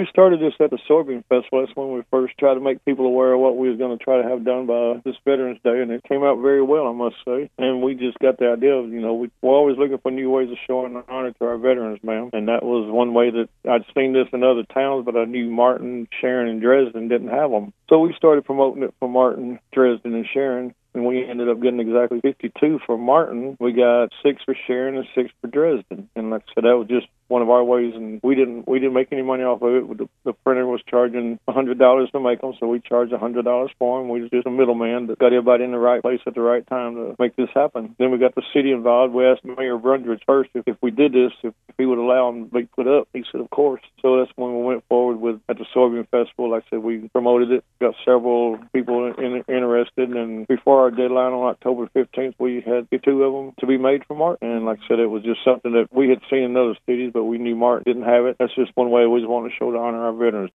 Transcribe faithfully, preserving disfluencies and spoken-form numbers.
We started this at the Soybean Festival. That's when we first tried to make people aware of what we was going to try to have done by this Veterans Day, and it came out very well, I must say. And we just got the idea of, you know, we, we're always looking for new ways of showing honor to our veterans, ma'am. And that was one way that I'd seen this in other towns, but I knew Martin, Sharon, and Dresden didn't have them. So we started promoting it for Martin, Dresden, and Sharon. And we ended up getting exactly fifty-two for Martin. We got six for Sharon and six for Dresden. And like I said, that was just one of our ways, and we didn't we didn't make any money off of it. The, the printer was charging one hundred dollars to make them, so we charged one hundred dollars for them. We was just a middleman that got everybody in the right place at the right time to make this happen. Then we got the city involved. We asked Mayor Brundridge first if, if we did this, if, if he would allow them to be put up. He said, of course. So that's when we went forward with at the Soybean Festival. Like I said, we promoted it, got several people in, interested, and before our deadline on October fifteenth, we had two of them to be made for Martin. And like I said, it was just something that we had seen in other cities, but we knew Martin didn't have it. That's just one way we just want to show to honor our veterans.